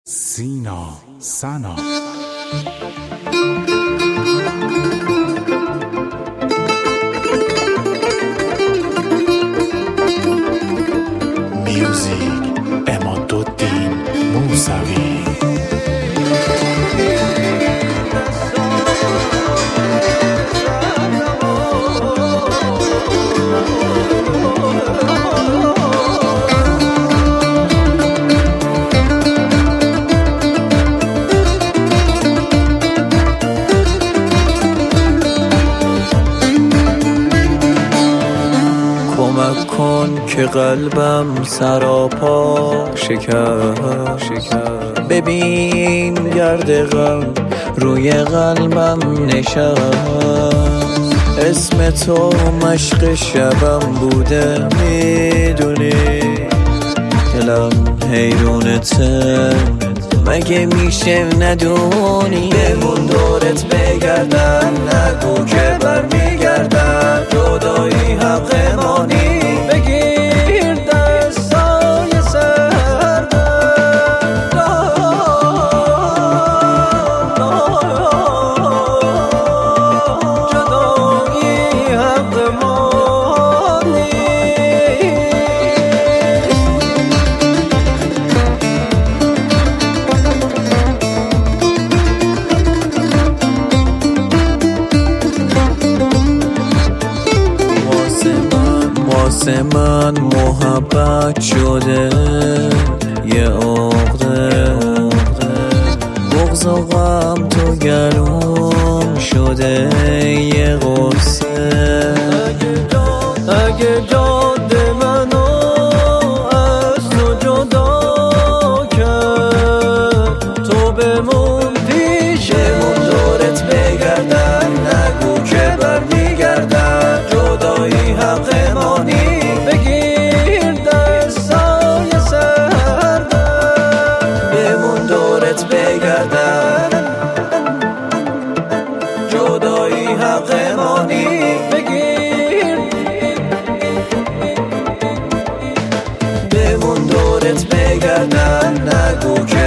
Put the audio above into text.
سینا سنا میوزیک عمادالدین موسوی. کمک کن که قلبم سراپا شکست، ببین گرد غم روی قلبم نشست. اسم تو مشق شبم بوده میدونی، دلم حیرونته مگه میشه ندونی. بمون دورت بگردن نگو که برمیگردن، جدایی حق مانی بگیر دستای سردم. جدایی حق مانی. واسه من محبت شده یه عقده، بغض و غم تو گلوم شده یه غصه. اگه جاد منو از تو جدا کرد، تو بمون پیشمون دورت بگردن نگو که برمیگردن، جدایی حق مانی بگیر دستای سردم. بمون دورت بگردن، جدایی حق مانی بگیر. بمون دورت بگردن نگو که